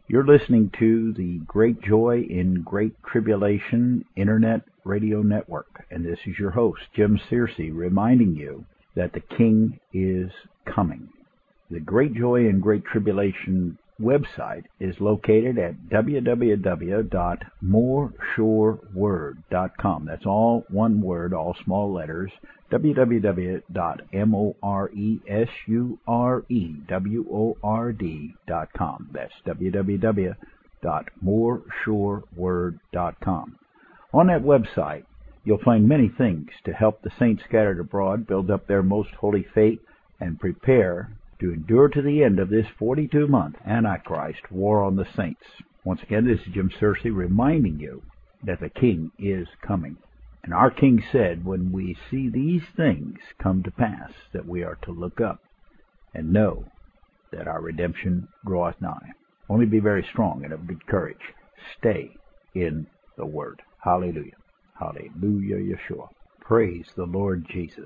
You're listening to the Great Joy in Great Tribulation Internet Radio Network, and this is your host, Jim Searcy, reminding you that the King is coming. The Great Joy in Great Tribulation website is located at www.moreshoreword.com. That's all one word, all small letters, www.moreshoreword.com. That's www.moreshoreword.com. On that website, you'll find many things to help the saints scattered abroad build up their most holy faith and prepare to endure to the end of this 42-month Antichrist war on the saints. Once again, this is Jim Searcy reminding you that the King is coming. And our King said, when we see these things come to pass, that we are to look up and know that our redemption draweth nigh. Only be very strong and of good courage. Stay in the Word. Hallelujah. Hallelujah, Yeshua. Praise the Lord Jesus.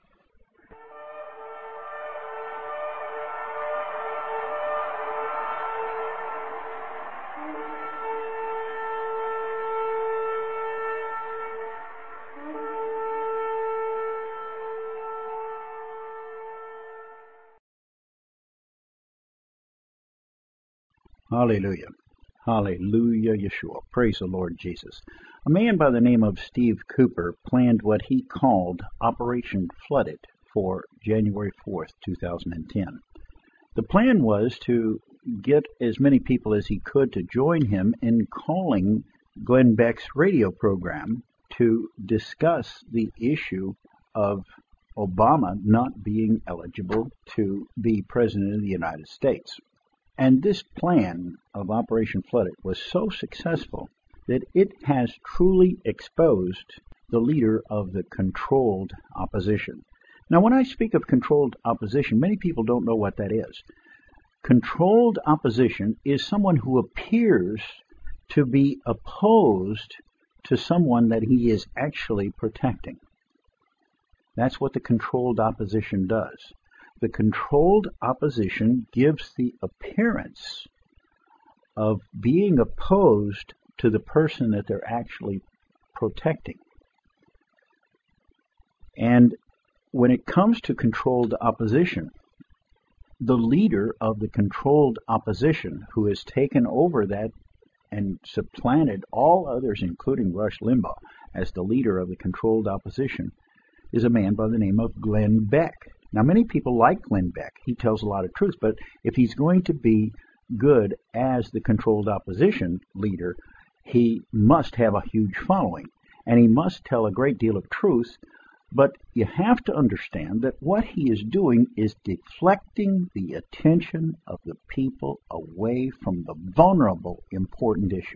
Hallelujah. Hallelujah, Yeshua. Praise the Lord Jesus. A man by the name of Steve Cooper planned what he called Operation Flooded for January 4th, 2010. The plan was to get as many people as he could to join him in calling Glenn Beck's radio program to discuss the issue of Obama not being eligible to be President of the United States. And this plan of Operation Flooded was so successful that it has truly exposed the leader of the controlled opposition. Now, when I speak of controlled opposition, many people don't know what that is. Controlled opposition is someone who appears to be opposed to someone that he is actually protecting. That's what the controlled opposition does. The controlled opposition gives the appearance of being opposed to the person that they're actually protecting. And when it comes to controlled opposition, the leader of the controlled opposition, who has taken over that and supplanted all others, including Rush Limbaugh, as the leader of the controlled opposition, is a man by the name of Glenn Beck. Now, many people like Glenn Beck. He tells a lot of truth, but if he's going to be good as the controlled opposition leader, he must have a huge following, and he must tell a great deal of truth. But you have to understand that what he is doing is deflecting the attention of the people away from the vulnerable, important issue.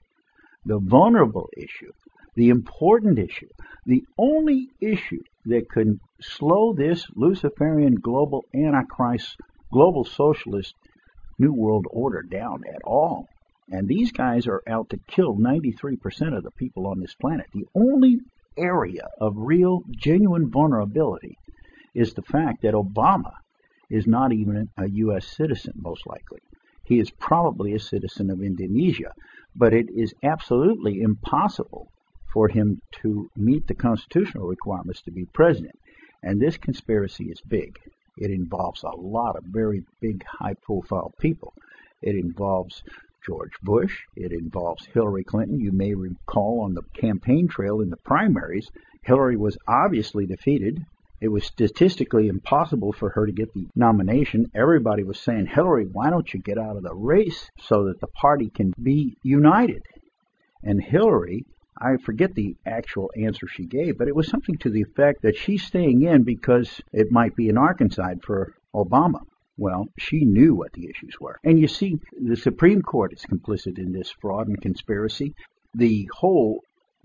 The vulnerable issue, the important issue, the only issue that can slow this Luciferian global Antichrist, global socialist New World Order down at all. And these guys are out to kill 93% of the people on this planet. The only area of real, genuine vulnerability is the fact that Obama is not even a U.S. citizen, most likely. He is probably a citizen of Indonesia, but it is absolutely impossible for him to meet the constitutional requirements to be president. And this conspiracy is big. It involves a lot of very big, high-profile people. It involves George Bush. It involves Hillary Clinton. You may recall on the campaign trail in the primaries, Hillary was obviously defeated. It was statistically impossible for her to get the nomination. Everybody was saying, Hillary, why don't you get out of the race so that the party can be united? And Hillary, I forget the actual answer she gave, but it was something to the effect that she's staying in because it might be an Arkanside for Obama. Well, she knew what the issues were. And you see, the Supreme Court is complicit in this fraud and conspiracy. The whole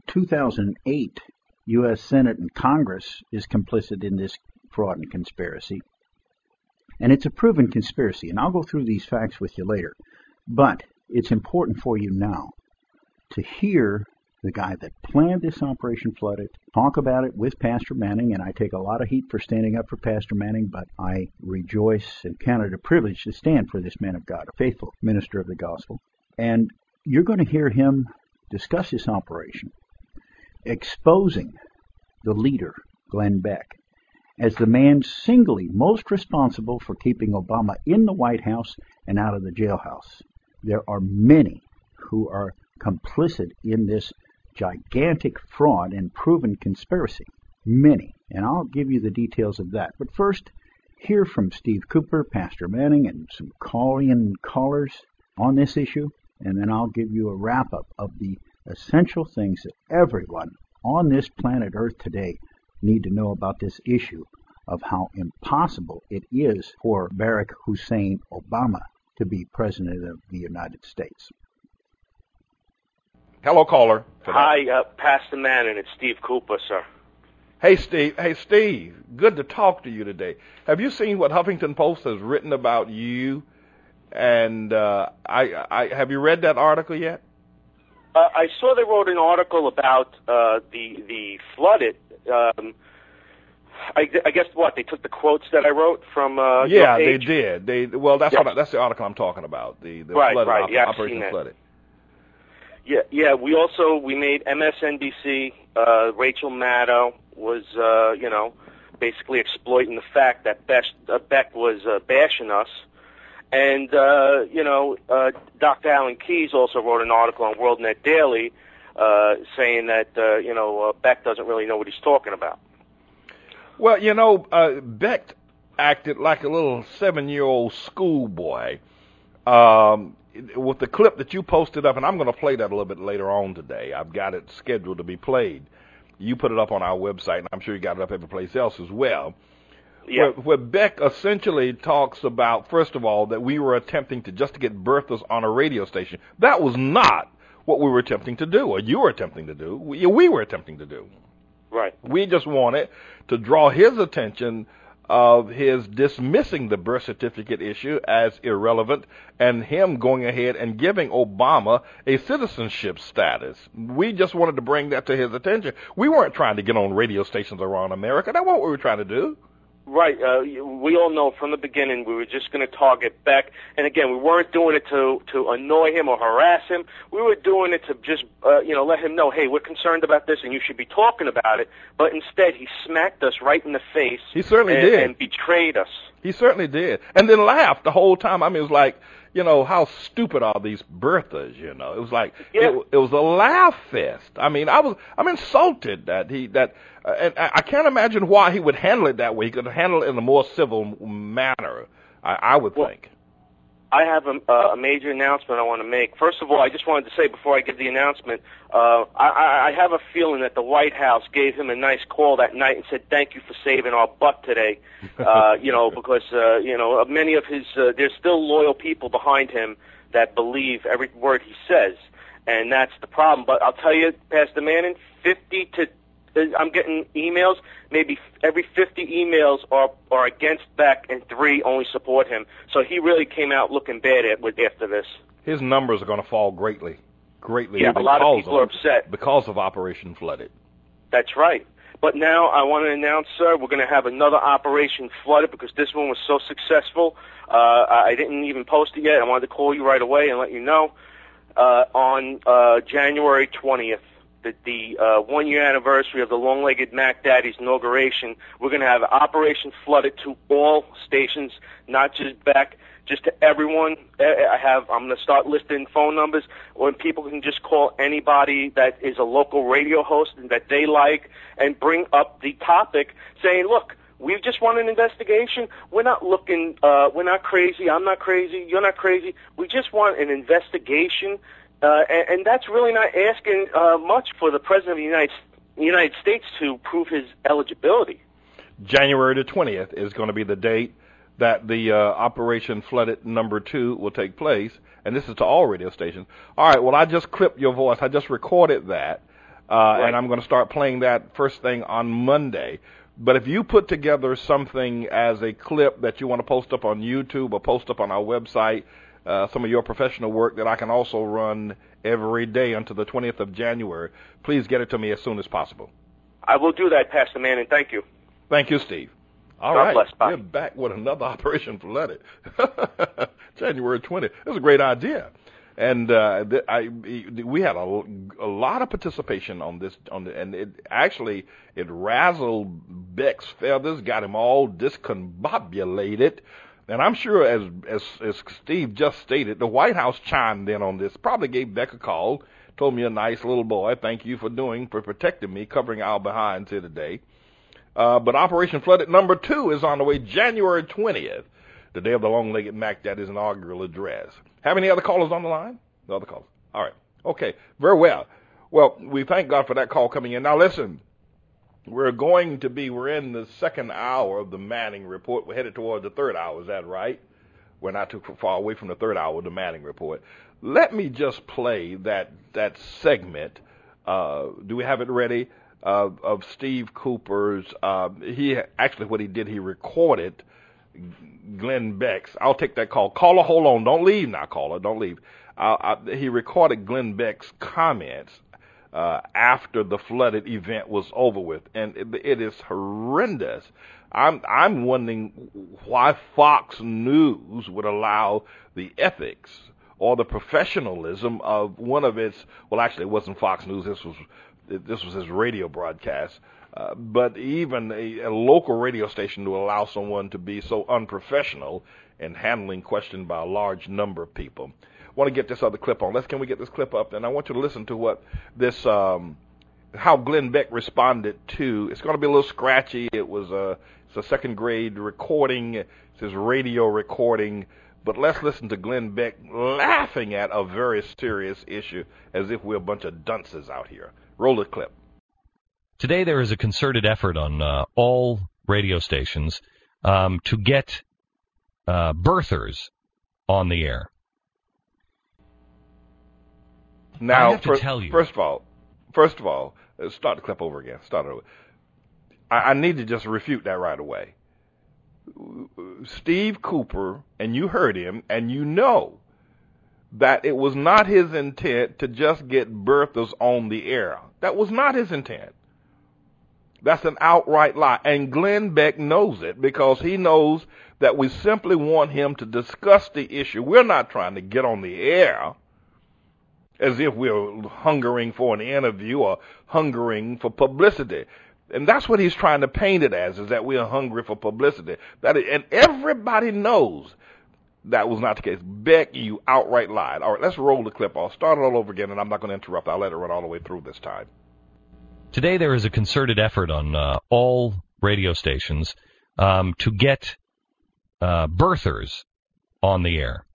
2008 U.S. Senate and Congress is complicit in this fraud and conspiracy. And it's a proven conspiracy, and I'll go through these facts with you later. But it's important for you now to hear the guy that planned this Operation Flooded, talk about it with Pastor Manning, and I take a lot of heat for standing up for Pastor Manning, but I rejoice and count it a privilege to stand for this man of God, a faithful minister of the gospel. And you're going to hear him discuss this operation, exposing the leader, Glenn Beck, as the man singly most responsible for keeping Obama in the White House and out of the jailhouse. There are many who are complicit in this gigantic fraud and proven conspiracy. Many. And I'll give you the details of that. But first, hear from Steve Cooper, Pastor Manning, and some callers on this issue. And then I'll give you a wrap-up of the essential things that everyone on this planet Earth today need to know about this issue of how impossible it is for Barack Hussein Obama to be President of the United States. Hello, caller. Hi, Pastor Manning. It's Steve Cooper, sir. Hey, Steve. Hey, Steve. Good to talk to you today. Have you seen what Huffington Post has written about you? And have you read that article yet? I saw they wrote an article about the flooded. I guess what they took the quotes that I wrote from. Yeah, they did. That's the article I'm talking about. The flooded, Operation Flooded. Yeah. We made MSNBC. Rachel Maddow was, basically exploiting the fact that Beck was bashing us, and Dr. Alan Keyes also wrote an article on WorldNet Daily, saying that Beck doesn't really know what he's talking about. Well, Beck acted like a little 7-year-old schoolboy. With the clip that you posted up, and I'm going to play that a little bit later on today. I've got it scheduled to be played. You put it up on our website, and I'm sure you got it up every place else as well. Yeah. Where Beck essentially talks about, first of all, that we were attempting to get birthers on a radio station. That was not what we were attempting to do, or you were attempting to do. We were attempting to do. Right. We just wanted to draw his attention of his dismissing the birth certificate issue as irrelevant and him going ahead and giving Obama a citizenship status. We just wanted to bring that to his attention. We weren't trying to get on radio stations around America. That's what we were trying to do. Right. We all know from the beginning we were just going to target Beck. And again, we weren't doing it to annoy him or harass him. We were doing it to just, let him know, hey, we're concerned about this and you should be talking about it. But instead, he smacked us right in the face. He certainly did. And betrayed us. He certainly did. And then laughed the whole time. I mean, it was like, how stupid are these birthers, It was like, it was a laugh fest. I mean, I'm insulted and I can't imagine why he would handle it that way. He could handle it in a more civil manner, I would think. I have a major announcement I want to make. First of all, I just wanted to say before I give the announcement, I have a feeling that the White House gave him a nice call that night and said, thank you for saving our butt today, because, many of his, there's still loyal people behind him that believe every word he says, and that's the problem. But I'll tell you, Pastor Manning, I'm getting emails, maybe every 50 emails are against Beck and 3 only support him. So he really came out looking bad after this. His numbers are going to fall greatly. Yeah, a lot of people are upset. Because of Operation Flooded. That's right. But now I want to announce, sir, we're going to have another Operation Flooded because this one was so successful. I didn't even post it yet. I wanted to call you right away and let you know. On January 20th. The 1-year anniversary of the Long-Legged Mac Daddy's inauguration, we're going to have Operation Flooded to all stations, not just Beck, just to everyone. I'm going to start listing phone numbers where people can just call anybody that is a local radio host and that they like and bring up the topic saying, look, we just want an investigation. We're not looking, we're not crazy. I'm not crazy. You're not crazy. We just want an investigation. And that's really not asking much for the President of the United States to prove his eligibility. January the 20th is going to be the date that the Operation Flooded number 2 will take place, and this is to all radio stations. All right, well, I just clipped your voice. I just recorded that, right. And I'm going to start playing that first thing on Monday. But if you put together something as a clip that you want to post up on YouTube or post up on our website, some of your professional work that I can also run every day until the 20th of January. Please get it to me as soon as possible. I will do that, Pastor Manning. Thank you. Thank you, Steve. All God right, bless. Bye. we're back with another Operation Flooded. January 20th. That's a great idea. And we had a lot of participation on this, and it razzled Beck's feathers, got him all discombobulated. And I'm sure, as Steve just stated, the White House chimed in on this, probably gave Beck a call, told me, a nice little boy, thank you for protecting me, covering our behinds here today. But Operation Flooded number 2 is on the way, January 20th, the day of the long-legged Mac Daddy's inaugural address. Have any other callers on the line? No other callers. All right. Okay. Very well. Well, we thank God for that call coming in. Now, listen, we're in the second hour of the Manning Report. We're headed toward the third hour. Is that right? We're not too far away from the third hour of the Manning Report. Let me just play that segment. Do we have it ready? Of Steve Cooper's, what he did, he recorded Glenn Beck's. I'll take that call. Caller, hold on. Don't leave now, caller. Don't leave. He recorded Glenn Beck's comments after the flooded event was over with, and it is horrendous. I'm wondering why Fox News would allow the ethics or the professionalism of one of its, well, actually, it wasn't Fox News. This was his radio broadcast. But even a local radio station to allow someone to be so unprofessional in handling questions by a large number of people. I want to get this other clip on. Can we get this clip up? And I want you to listen to what this, how Glenn Beck responded to. It's going to be a little scratchy. It's a second grade recording. It's his radio recording. But let's listen to Glenn Beck laughing at a very serious issue as if we're a bunch of dunces out here. Roll the clip. Today there is a concerted effort on all radio stations to get birthers on the air. Now, I have to tell you. First of all, start the clip over again. Start it over. I need to just refute that right away. Steve Cooper, and you heard him, and you know that it was not his intent to just get birthers on the air. That was not his intent. That's an outright lie. And Glenn Beck knows it because he knows that we simply want him to discuss the issue. We're not trying to get on the air as if we're hungering for an interview or hungering for publicity. And that's what he's trying to paint it as, is that we are hungry for publicity. And everybody knows that was not the case. Beck, you outright lied. All right, let's roll the clip. I'll start it all over again, and I'm not going to interrupt. I'll let it run all the way through this time. Today there is a concerted effort on all radio stations to get birthers on the air.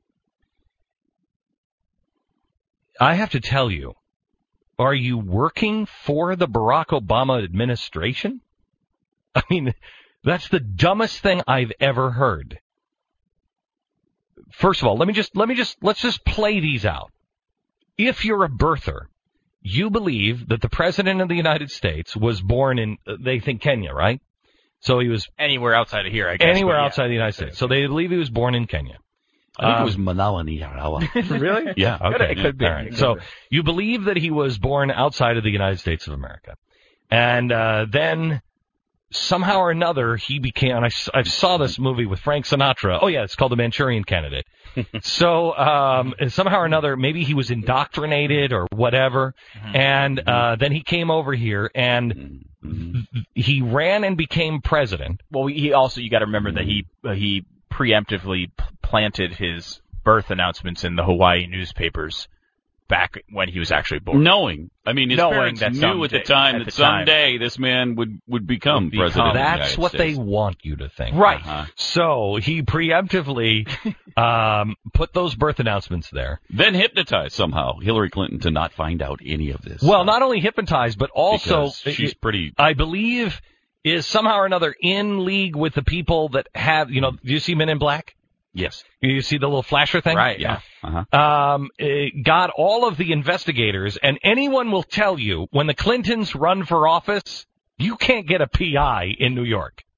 I have to tell you, are you working for the Barack Obama administration? I mean, that's the dumbest thing I've ever heard. First of all, let's just play these out. If you're a birther, you believe that the President of the United States was born in, they think, Kenya, right? So he was... Anywhere outside of here, I guess. Anywhere outside the United States. So they believe he was born in Kenya. I think it was Manawa Niarawa. Really? Yeah. Okay. It could be. All right. So you believe that he was born outside of the United States of America. And then somehow or another he became, and I saw this movie with Frank Sinatra. Oh, yeah, it's called The Manchurian Candidate. So somehow or another, maybe he was indoctrinated or whatever. And then he came over here and he ran and became president. Well, he also, you got to remember that he preemptively planted his birth announcements in the Hawaii newspapers back when he was actually born. His parents knew at the time that someday this man would become president of the United That's what States. they want you to think. Right. So he preemptively put those birth announcements there. Then hypnotized somehow Hillary Clinton to not find out any of this. Well, not only hypnotized, but also, because she's pretty... I believe, is somehow or another in league with the people that have, do you see Men in Black? Yes. You see the little flasher thing? Right, Yeah. Got all of the investigators, and anyone will tell you, when the Clintons run for office, you can't get a PI in New York.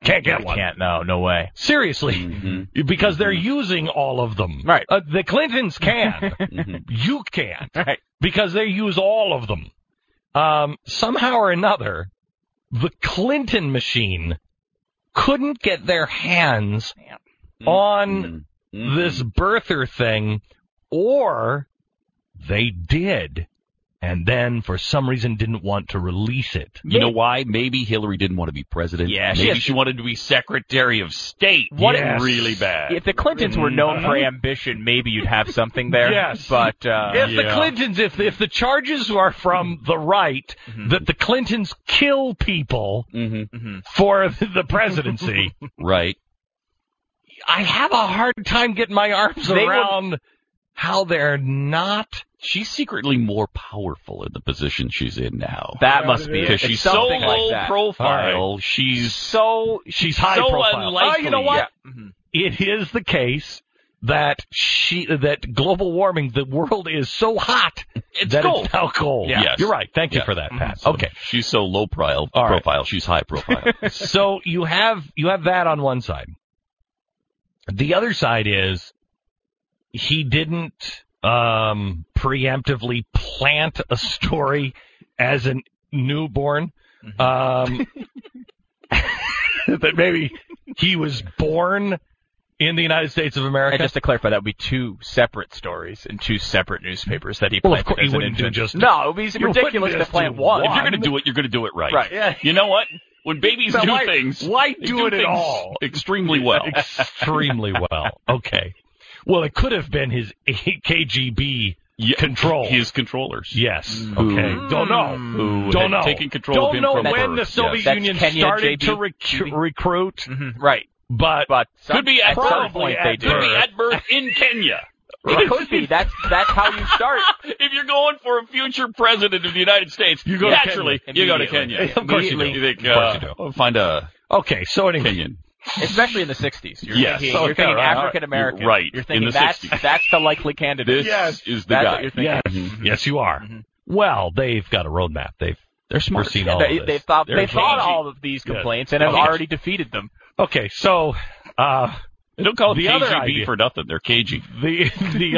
Can't get one. Can't. No way. Seriously, because they're using all of them. Right. The Clintons can. You can't. Right. Because they use all of them. Somehow or another, the Clinton machine couldn't get their hands on this birther thing, or they did. And then, for some reason, didn't want to release it. You know why? Maybe Hillary didn't want to be president. Yeah, maybe she wanted to be Secretary of State. Really bad. If the Clintons were known for ambition, maybe you'd have something there. Yes. But the Clintons, if the charges are from the right, that the Clintons kill people for the presidency, right? I have a hard time getting my arms around how they're not. She's secretly more powerful in the position she's in now. That must be it. Because she's so low profile. Right. She's high profile. Unlikely. You know what? Yeah. It is the case that global warming, the world is so hot it's now cold. Yeah. Yes. You're right. Thank you for that, Pat. So okay. She's so low profile. Right. She's high profile. So you have that on one side. The other side is he didn't preemptively plant a story as a newborn. That maybe he was born in the United States of America. And just to clarify, that would be two separate stories in two separate newspapers that he planted. Well, of course, as you wouldn't do just... No, it would be ridiculous to plant one. If you're going to do it, you're going to do it right. Right. Yeah. You know what? When babies do things, why do it at all? Extremely well. Extremely well. Okay. Well, it could have been his KGB control. His controllers. Yes. Okay. Don't know. Don't know. Taking control of him from when birth. the Soviet Union Kenya, started JB. to recruit. Right. But could be at some point they did. Could be at birth in Kenya. It could be. That's how you start. If you're going for a future president of the United States, you go naturally. You go to Kenya. Of course you do. You think, of course you do. Find a Kenyan. Especially in the 60s. You're thinking African American. Right. You're thinking in the 60s. That's the likely candidate. This is the guy. What you're thinking. Yes. Yes, you are. Well, they've got a roadmap. They're smart. Seen all of this. They've thought all of these complaints and have already defeated them. Okay, so they don't call it KGB for nothing. They're cagey. The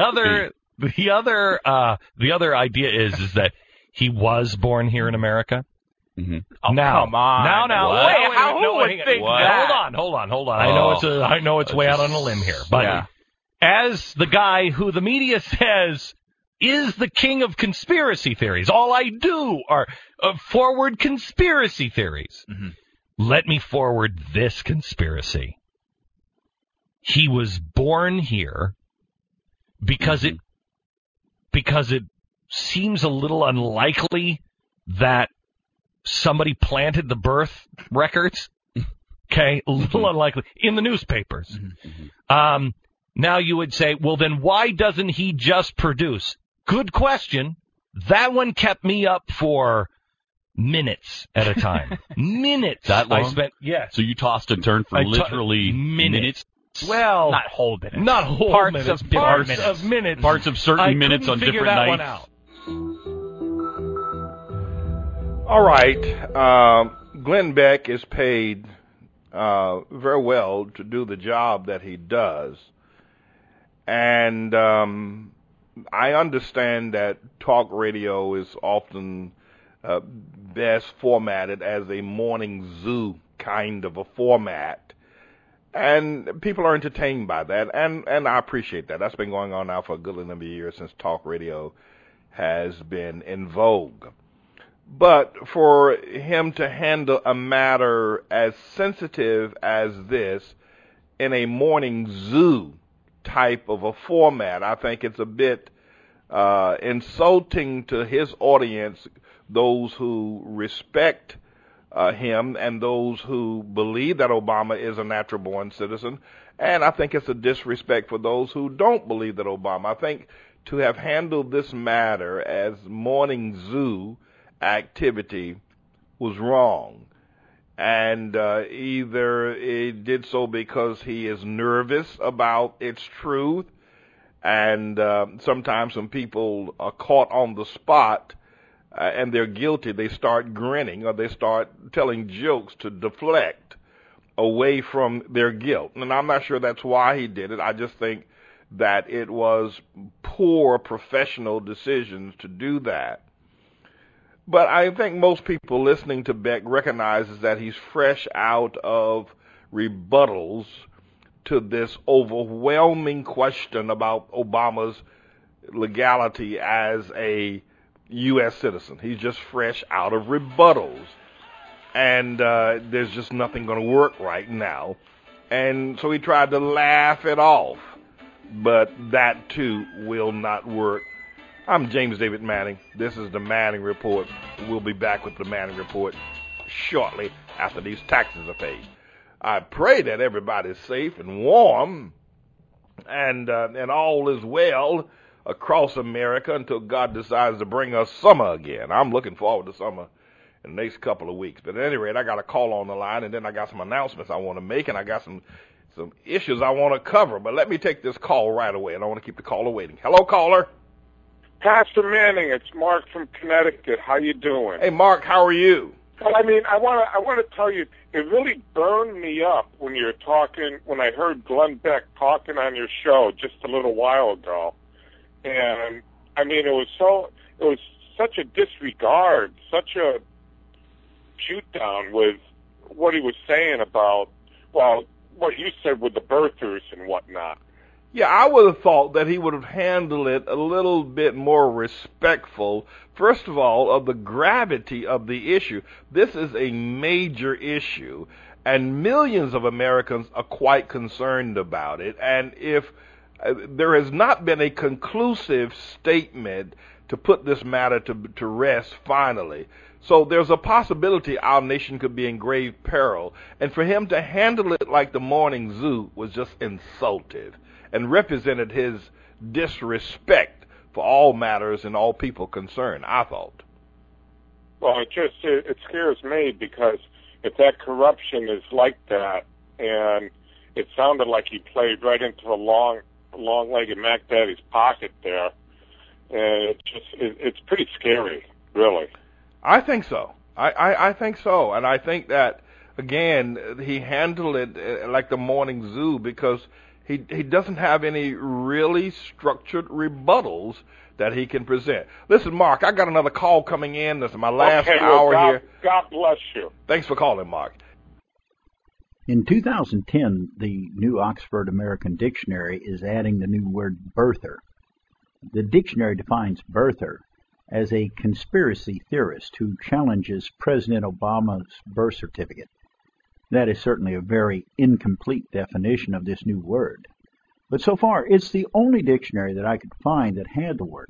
other idea is that he was born here in America. Oh, now, come on! Now, wait, who would think that? Hold on. I know it's way out on a limb here, but as the guy who the media says is the king of conspiracy theories, all I do are forward conspiracy theories. Let me forward this conspiracy. He was born here because it seems a little unlikely that somebody planted the birth records. Okay, a little unlikely in the newspapers. Now you would say, well, then why doesn't he just produce? Good question. That one kept me up for minutes at a time. Minutes. That long? I spent, yes. So you tossed and turned for literally minutes? Well, not whole minutes. Not whole parts minutes. Of parts minutes. of minutes. Parts of certain minutes on different nights. One out. All right. Glenn Beck is paid very well to do the job that he does. And I understand that talk radio is often best formatted as a morning zoo kind of a format. And people are entertained by that, and I appreciate that. That's been going on now for a good number of years since talk radio has been in vogue. But for him to handle a matter as sensitive as this in a morning zoo type of a format, I think it's a bit insulting to his audience, those who respect him and those who believe that Obama is a natural-born citizen. And I think it's a disrespect for those who don't believe that Obama. I think to have handled this matter as morning zoo activity was wrong. And either it did so because he is nervous about its truth, and sometimes when people are caught on the spot and they're guilty, they start grinning or they start telling jokes to deflect. away from their guilt. And I'm not sure that's why he did it. I just think that it was poor professional decisions to do that. But I think most people listening to Beck recognizes that he's fresh out of rebuttals to this overwhelming question about Obama's legality as a U.S. citizen. He's just fresh out of rebuttals. And there's just nothing going to work right now. And so he tried to laugh it off. But that, too, will not work. I'm James David Manning. This is the Manning Report. We'll be back with the Manning Report shortly after these taxes are paid. I pray that everybody's safe and warm and all is well across America until God decides to bring us summer again. I'm looking forward to summer in the next couple of weeks. But at any rate, I got a call on the line, and then I got some announcements I want to make, and I got some issues I want to cover. But let me take this call right away, and I want to keep the caller waiting. Hello, caller. Pastor Manning, it's Mark from Connecticut. How you doing? Hey, Mark, how are you? Well, I mean, I want to tell you, it really burned me up when I heard Glenn Beck talking on your show just a little while ago. And I mean, it was such a disregard, such a shoot down with what he was saying about, well, what you said with the birthers and whatnot. Yeah, I would have thought that he would have handled it a little bit more respectful, first of all, of the gravity of the issue. This is a major issue, and millions of Americans are quite concerned about it. And if there has not been a conclusive statement to put this matter to rest finally, so there's a possibility our nation could be in grave peril. And for him to handle it like the morning zoo was just insultive and represented his disrespect for all matters and all people concerned, I thought. Well, it scares me, because if that corruption is like that, and it sounded like he played right into the long-legged Mac Daddy's pocket there, and it's pretty scary, really. I think so. I think so. And I think that, again, he handled it like the morning zoo, because he doesn't have any really structured rebuttals that he can present. Listen, Mark, I got another call coming in. This is my last hour here. God bless you. Thanks for calling, Mark. In 2010, the new Oxford American Dictionary is adding the new word birther. The dictionary defines birther as a conspiracy theorist who challenges President Obama's birth certificate. That is certainly a very incomplete definition of this new word. But so far, it's the only dictionary that I could find that had the word.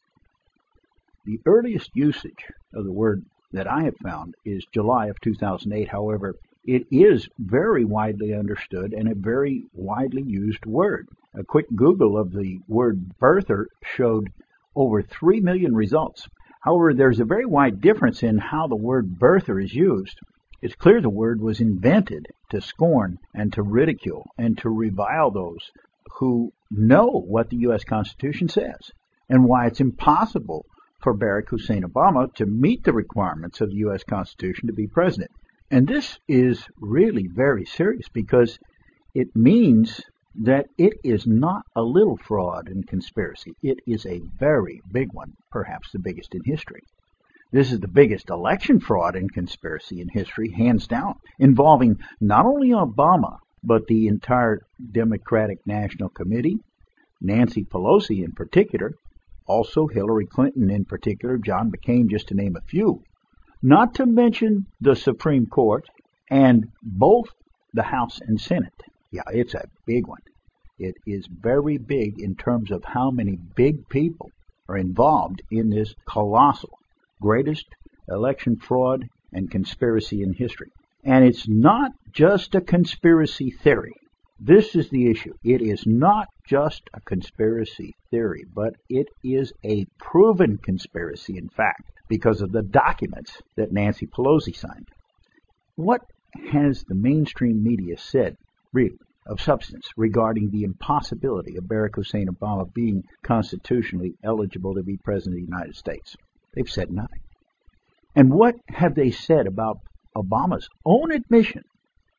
The earliest usage of the word that I have found is July of 2008. However, it is very widely understood and a very widely used word. A quick Google of the word birther showed over 3 million results. However, there's a very wide difference in how the word birther is used. It's clear the word was invented to scorn and to ridicule and to revile those who know what the U.S. Constitution says and why it's impossible for Barack Hussein Obama to meet the requirements of the U.S. Constitution to be president. And this is really very serious, because it means that it is not a little fraud and conspiracy. It is a very big one, perhaps the biggest in history. This is the biggest election fraud and conspiracy in history, hands down, involving not only Obama, but the entire Democratic National Committee, Nancy Pelosi in particular, also Hillary Clinton in particular, John McCain, just to name a few. Not to mention the Supreme Court and both the House and Senate. Yeah, it's a big one. It is very big in terms of how many big people are involved in this colossal, greatest election fraud and conspiracy in history. And it's not just a conspiracy theory. This is the issue. It is not just a conspiracy theory, but it is a proven conspiracy, in fact, because of the documents that Nancy Pelosi signed. What has the mainstream media said, really, of substance regarding the impossibility of Barack Hussein Obama being constitutionally eligible to be President of the United States? They've said nothing. And what have they said about Obama's own admission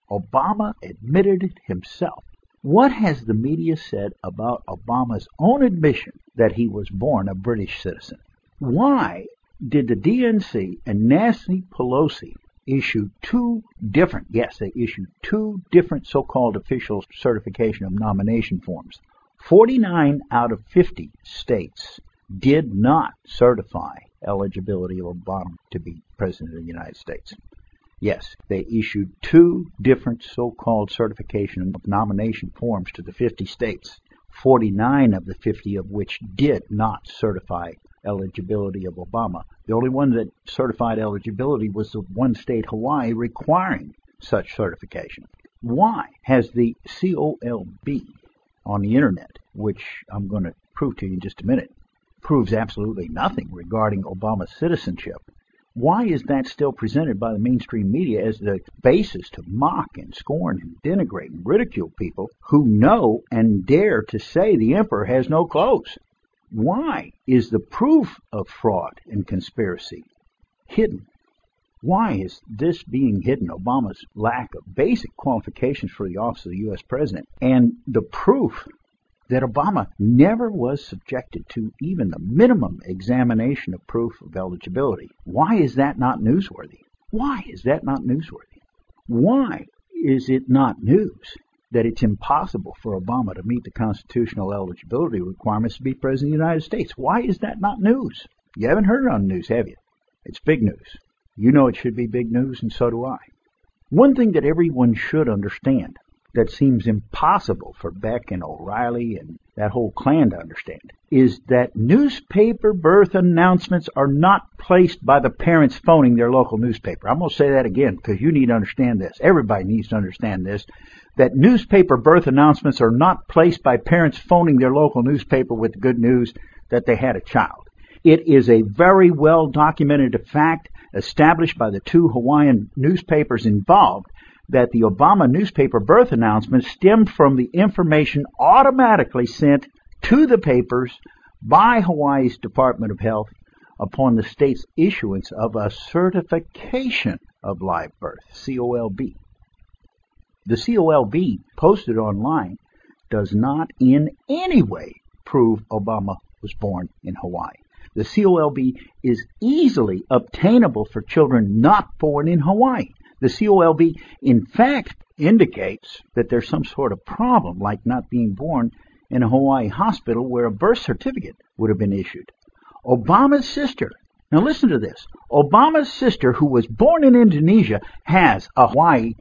Obama admitted it himself. What has the media said about Obama's own admission that he was born a British citizen? Why did the DNC and Nancy Pelosi issue two different so-called official certification of nomination forms? 49 out of 50 states did not certify eligibility of Obama to be president of the United States. Yes, they issued two different so-called certification of nomination forms to the 50 states, 49 of the 50 of which did not certify eligibility of Obama. The only one that certified eligibility was the one state, Hawaii, requiring such certification. Why has the COLB on the internet, which I'm going to prove to you in just a minute, proves absolutely nothing regarding Obama's citizenship? Why is that still presented by the mainstream media as the basis to mock and scorn and denigrate and ridicule people who know and dare to say the emperor has no clothes? Why is the proof of fraud and conspiracy hidden? Why is this being hidden? Obama's lack of basic qualifications for the office of the U.S. president and the proof that Obama never was subjected to even the minimum examination of proof of eligibility. Why is that not newsworthy? Why is that not newsworthy? Why is it not news that it's impossible for Obama to meet the constitutional eligibility requirements to be president of the United States? Why is that not news? You haven't heard it on the news, have you? It's big news. You know it should be big news, and so do I. One thing that everyone should understand that seems impossible for Beck and O'Reilly and that whole clan to understand is that newspaper birth announcements are not placed by the parents phoning their local newspaper. I'm going to say that again because you need to understand this. Everybody needs to understand this, that newspaper birth announcements are not placed by parents phoning their local newspaper with the good news that they had a child. It is a very well documented fact established by the two Hawaiian newspapers involved that the Obama newspaper birth announcement stemmed from the information automatically sent to the papers by Hawaii's Department of Health upon the state's issuance of a certification of live birth, COLB. The COLB posted online does not in any way prove Obama was born in Hawaii. The COLB is easily obtainable for children not born in Hawaii. The COLB, in fact, indicates that there's some sort of problem, like not being born in a Hawaii hospital where a birth certificate would have been issued. Obama's sister, now listen to this, Obama's sister, who was born in Indonesia, has a Hawaii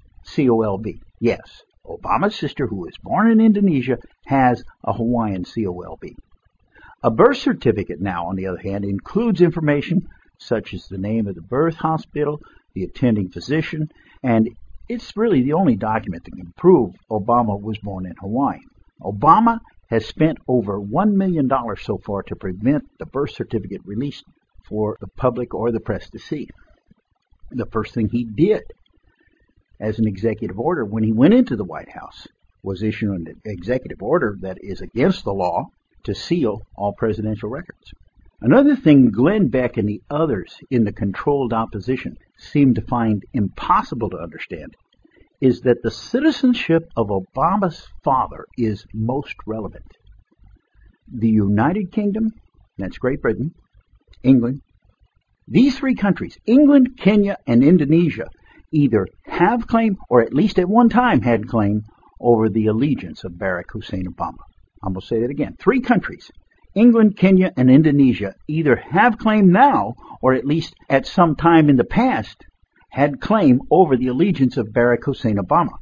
COLB. Yes, Obama's sister, who was born in Indonesia, has a Hawaiian COLB. A birth certificate now, on the other hand, includes information such as the name of the birth hospital, the attending physician, and it's really the only document that can prove Obama was born in Hawaii. Obama has spent over $1 million so far to prevent the birth certificate released for the public or the press to see. The first thing he did as an executive order when he went into the White House was issue an executive order that is against the law to seal all presidential records. Another thing Glenn Beck and the others in the controlled opposition seem to find impossible to understand is that the citizenship of Obama's father is most relevant. The United Kingdom, that's Great Britain, England, these three countries, England, Kenya, and Indonesia, either have claim or at least at one time had claim over the allegiance of Barack Hussein Obama. I'm going to say that again. Three countries, England, Kenya, and Indonesia, either have claim now or at least at some time in the past had claim over the allegiance of Barack Hussein Obama.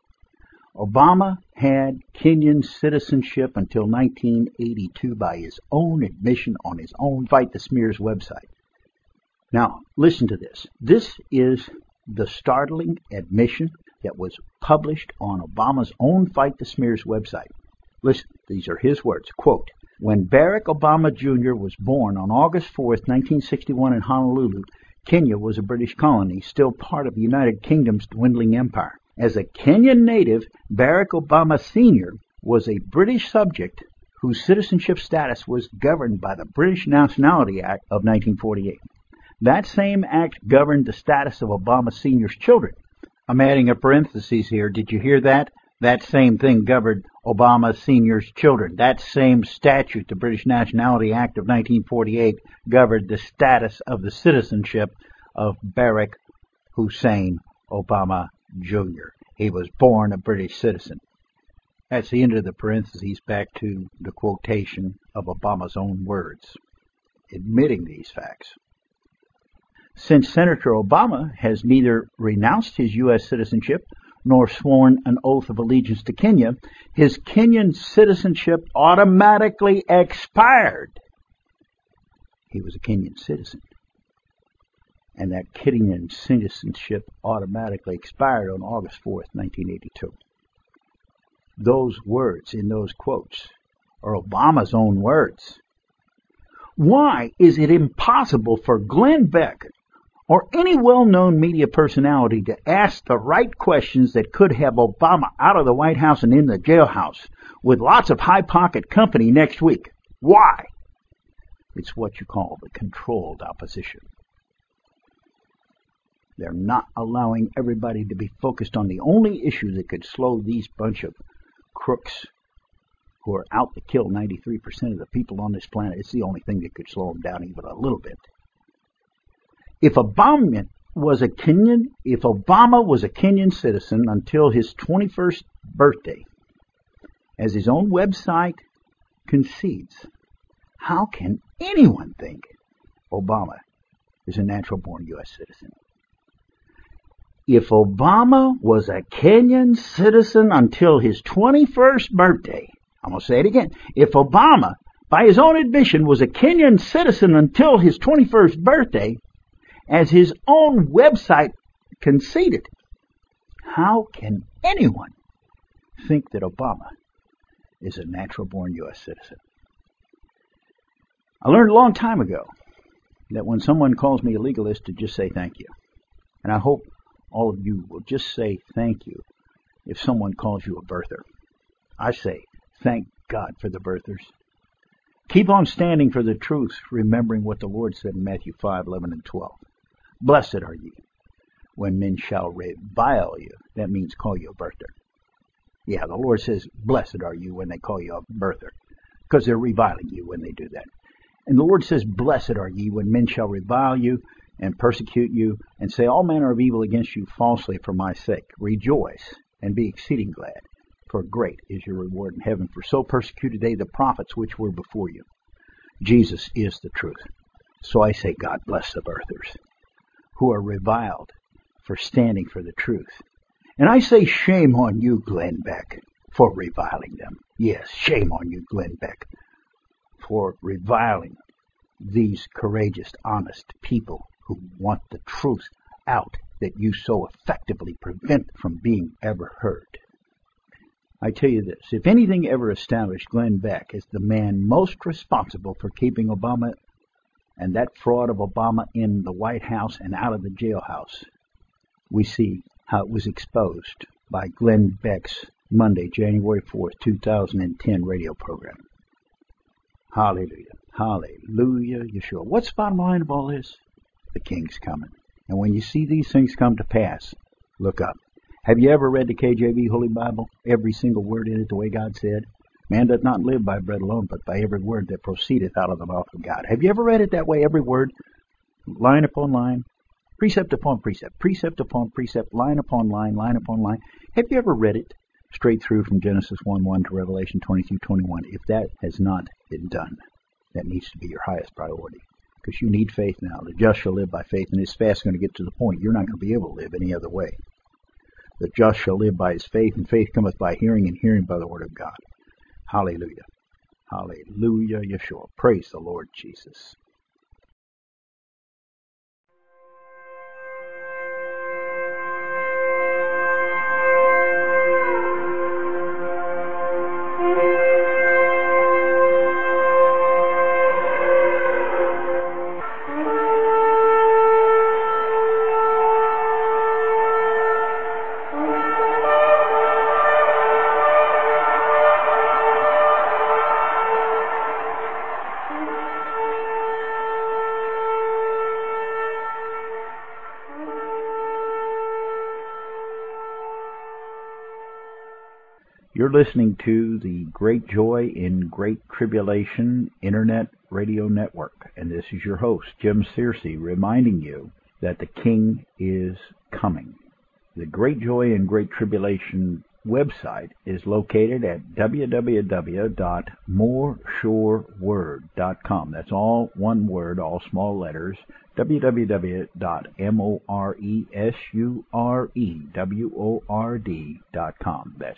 Obama had Kenyan citizenship until 1982 by his own admission on his own Fight the Smears website. Now, listen to this. This is the startling admission that was published on Obama's own Fight the Smears website. Listen, these are his words. Quote, "When Barack Obama Jr. was born on August 4th, 1961 in Honolulu, Kenya was a British colony, still part of the United Kingdom's dwindling empire. As a Kenyan native, Barack Obama Sr. was a British subject whose citizenship status was governed by the British Nationality Act of 1948. That same act governed the status of Obama Sr.'s children I'm adding a parenthesis here. Did you hear that? That same thing governed Obama Sr.'s children. That same statute, the British Nationality Act of 1948, governed the status of the citizenship of Barack Hussein Obama Jr. He was born a British citizen. That's the end of the parentheses, back to the quotation of Obama's own words, admitting these facts. Since Senator Obama has neither renounced his U.S. citizenship nor sworn an oath of allegiance to Kenya, his Kenyan citizenship automatically expired. He was a Kenyan citizen. And that Kenyan citizenship automatically expired on August 4th, 1982. Those words in those quotes are Obama's own words. Why is it impossible for Glenn Beck or any well-known media personality to ask the right questions that could have Obama out of the White House and in the jailhouse with lots of high-pocket company next week? Why? It's what you call the controlled opposition. They're not allowing everybody to be focused on the only issue that could slow these bunch of crooks who are out to kill 93% of the people on this planet. It's the only thing that could slow them down even a little bit. If Obama was a Kenyan citizen until his 21st birthday, as his own website concedes, how can anyone think Obama is a natural-born U.S. citizen? If Obama was a Kenyan citizen until his 21st birthday, I'm going to say it again. If Obama, by his own admission, was a Kenyan citizen until his 21st birthday, as his own website conceded, how can anyone think that Obama is a natural-born U.S. citizen? I learned a long time ago that when someone calls me a legalist, to just say thank you. And I hope all of you will just say thank you if someone calls you a birther. I say thank God for the birthers. Keep on standing for the truth, remembering what the Lord said in Matthew 5:11 and 12. Blessed are ye when men shall revile you. That means call you a birther. Yeah, the Lord says, blessed are you when they call you a birther, because they're reviling you when they do that. And the Lord says, blessed are ye when men shall revile you and persecute you and say all manner of evil against you falsely for my sake. Rejoice and be exceeding glad, for great is your reward in heaven. For so persecuted they the prophets which were before you. Jesus is the truth. So I say, God bless the birthers who are reviled for standing for the truth. And I say, shame on you, Glenn Beck, for reviling them. Yes, shame on you, Glenn Beck, for reviling these courageous, honest people who want the truth out that you so effectively prevent from being ever heard. I tell you this, if anything ever established Glenn Beck as the man most responsible for keeping Obama and that fraud of Obama in the White House and out of the jailhouse, we see how it was exposed by Glenn Beck's Monday, January 4th, 2010 radio program. Hallelujah. Hallelujah, Yeshua. What's the bottom line of all this? The King's coming. And when you see these things come to pass, look up. Have you ever read the KJV Holy Bible? Every single word in it the way God said? Man does not live by bread alone, but by every word that proceedeth out of the mouth of God. Have you ever read it that way, every word? Line upon line, precept upon precept, precept upon precept, line upon line, line upon line. Have you ever read it straight through from Genesis 1:1 to Revelation 22:21? If that has not been done, that needs to be your highest priority, because you need faith now. The just shall live by faith, and it's fast going to get to the point you're not going to be able to live any other way. The just shall live by his faith, and faith cometh by hearing, and hearing by the word of God. Hallelujah. Hallelujah, Yeshua. Praise the Lord Jesus. You're listening to the Great Joy in Great Tribulation Internet Radio Network, and this is your host, Jim Searcy, reminding you that the King is coming. The Great Joy in Great Tribulation website is located at www.moresureword.com. That's all one word, all small letters, www.moresureword.com. That's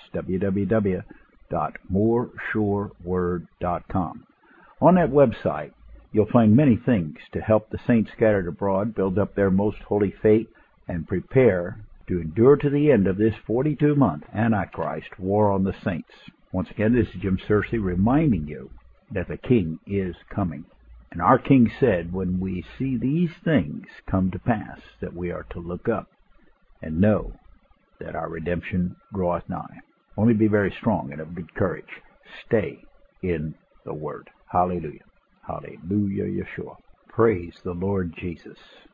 www.moresureword.com. On that website, you'll find many things to help the saints scattered abroad build up their most holy faith and prepare to endure to the end of this 42-month Antichrist war on the saints. Once again, this is Jim Searcy reminding you that the King is coming. And our King said, when we see these things come to pass, that we are to look up and know that our redemption draweth nigh. Only be very strong and of good courage. Stay in the Word. Hallelujah. Hallelujah, Yeshua. Praise the Lord Jesus.